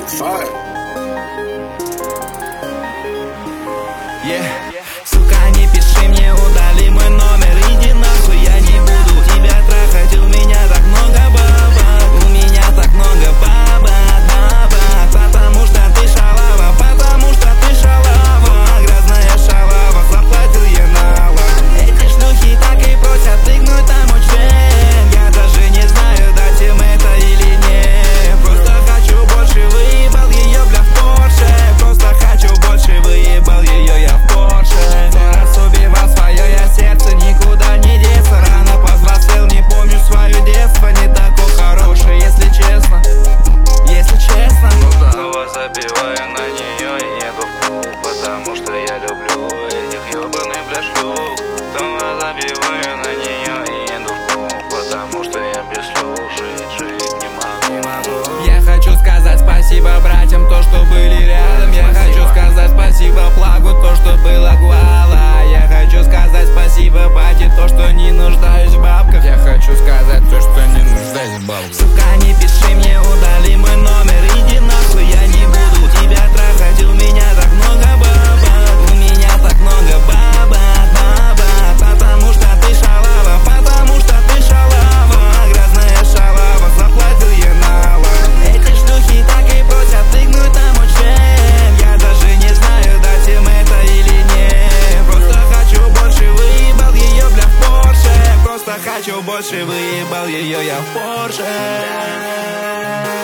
Fire. Yeah. Сука, не пиши мне, удали мой номер, иди нахуй, я не буду тебя трахать. У меня так много бабок, у меня так много бабок, потому что ты шалава, потому что ты шалава, грязная шалава, заплатил я налог. Эти шлюхи так и просят тыкнуть там член, я даже не знаю, дать им это или нет. Просто хочу больше, выебал ее, бля, в Порше. Просто хочу больше, выебал ее я в Порше. 100 раз убивал свое я сердце, никуда не деться. Рано повзрослел, не помню свое детство, не такой хороший, если честно. Если честно, снова забиваю на нее и еду в клуб, потому что я люблю этих ебаных бля шлюх. Снова забиваю на нее и еду в клуб, потому что я без шлюх жить не могу. Я хочу сказать спасибо братьям, то, что были рядом. Я хочу сказать спасибо Плагу, то, что было Гуала. Я хочу сказать спасибо Бате, то, что не нуждаюсь в бабках. Я хочу сказать то, что не нуждаюсь в бабках. Сука, не пиши мне, удали мой номер, иди нахуй, я не буду тебя трахать. У меня так много бабок, у меня так много бабок, потому что ты шалава, потому что ты шалава, грязная шалава, заплатил я налог. Эти шлюхи так и просят тыкнуть там член, я даже не знаю, дать им это или нет. Просто хочу больше, выебал ее, бля, в Порше. Просто хочу больше, выебал ее я в Порше.